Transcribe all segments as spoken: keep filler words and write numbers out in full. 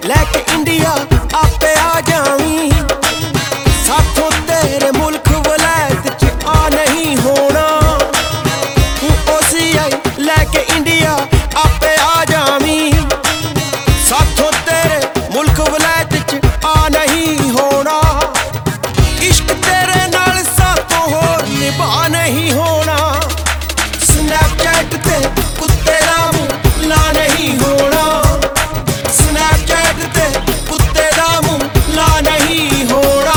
लैके इंडिया आपे आ जावी साथों तेरे मुल्क वलैत च आ नहीं होना तू ओ सी आई लैके इंडिया आपे आ जावी साथों तेरे मुल्क वलैत च आ नहीं होना इश्क तेरे नाल साथों होर निभा नहीं होना स्नैपचैट ते कुत्ते दा मुंह ला नहीं होना स्नैपचैट ते कुत्ते दा मुंह ला नहीं होना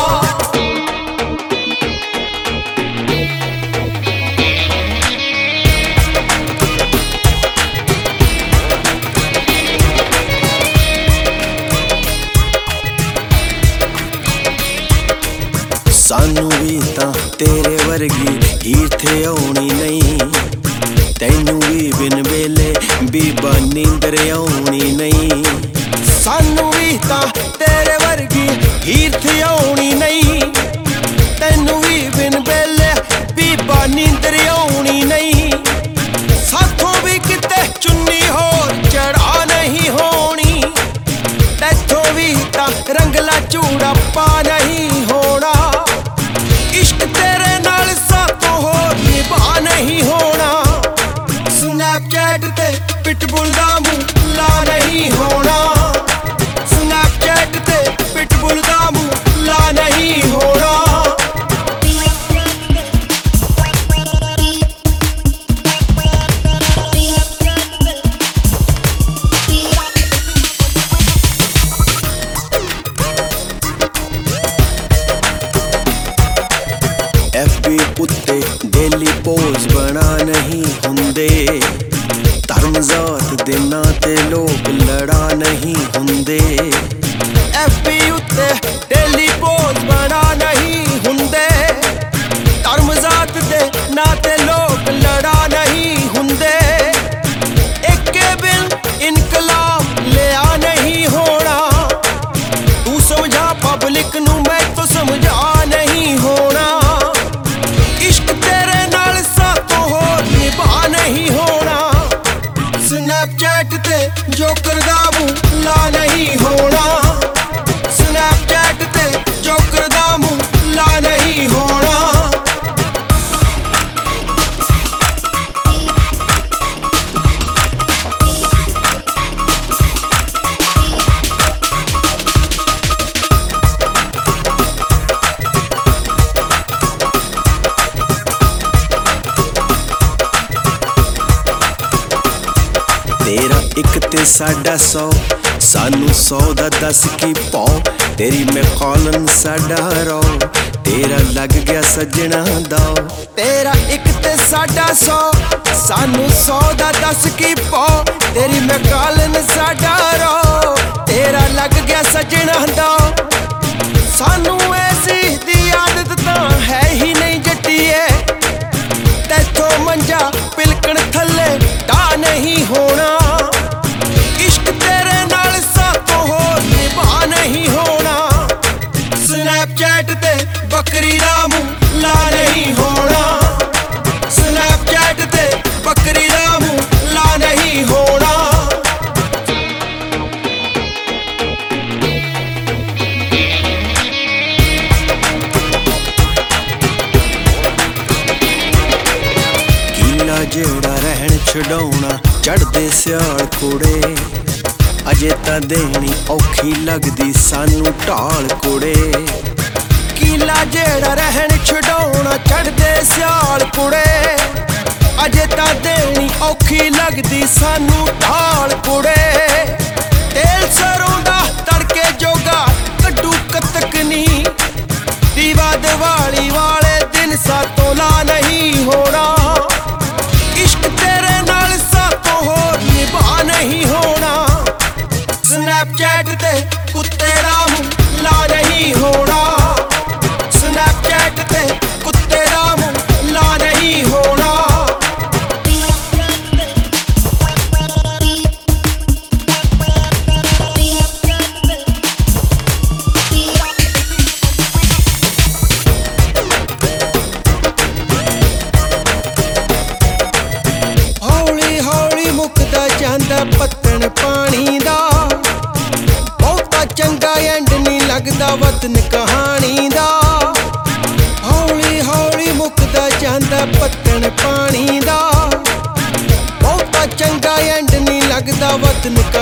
सानू भी तां तेरे वर्गी हीर थे आउणी नहीं तैनू भी बिन वेले बीबा नींदर आउणी नहीं सानू भी तां तेरे वर्गी हीर थे आउणी नहीं तैनू भी बिन वेले बीबा नींदर आउणी नहीं साथों भी किते चुन्नी होर चढ़ा नहीं होनी तैथों भी तां रंगला चूड़ा पा नहीं होना इश्क तेरे नाल साथों होर निभा नहीं होना स्नैपचैट ते पिटबुल दा मुंह ला नहीं होना स्नैपचैट ते पिटबुल दा मुंह ला नहीं होना एफबी उत्ते डेली पोज बना नहीं हुंदे धर्म जात दे नां ते लोग लड़ा नहीं हुंदे एफबी उत्ते डेली पोज बना नहीं हुंदे धर्म जात दे नां ते लोग लड़ा नहीं हुंदे एके बिन इनकलाब लिया नहीं होना तू समझा पब्लिक नू मैं तो समझा नहीं होना नहीं होना स्नैपचैट ते जोकर दा मुंह ला नहीं होना स्नैपचैट ते जोकर दा मुंह ला नहीं होना तेरा एक ते साडा सौ सानू सौ दा दस की पौ तेरी मैं कॉलन साडा रो तेरा लग गया सजना दाओ तेरा एक ते साडा सौ सानू सौ दा दस की पौ तेरी मैं कॉलन साडा रो तेरा लग गया सजना दाओ सानू ऐसी दी आदत तां है ही नहीं जट्टिए तैथों मंजा पिलकण थल्ले टा नहीं होना इश्क तेरे नाल साथों होर निभा नहीं होना स्नैपचैट ते बकरी दा मुंह ला नहीं होना स्नैपचैट ते बकरी दा मुंह ला नहीं होना जेड़ा रहन छड़ाउना चढ़दे स्याल कुड़े अजे तां देनी औखी लगदी सानू ढाल कुड़े कीला जेड़ा रहन छड़ाउना चढ़दे स्याल कुड़े अजे तां देनी औखी लगदी सानू ढाल कुड़े तेल सरों दा तड़के जोगा कड्डू कतकनी दीवा दिवाली वाले दिन सातों ला नहीं होना इश्क तेरे नाल साथों होर निभा नहीं होना स्नैपचैट ते कुत्ते दा मुंह ला नहीं होना स्नैपचैट ते कुत्ते दा मुंह ला नहीं होना ਲੱਗਦਾ ਵਤਨ ਕਹਾਣੀ ਦਾ। ਹੌਲੀ ਹੌਲੀ ਮੁੱਕਦਾ ਜਾਂਦਾ ਪੱਤਣ ਪਾਣੀ ਦਾ। ਬਹੁਤਾ ਚੰਗਾ ਐਂਡ ਨਹੀਂ ਲੱਗਦਾ ਵਤਨ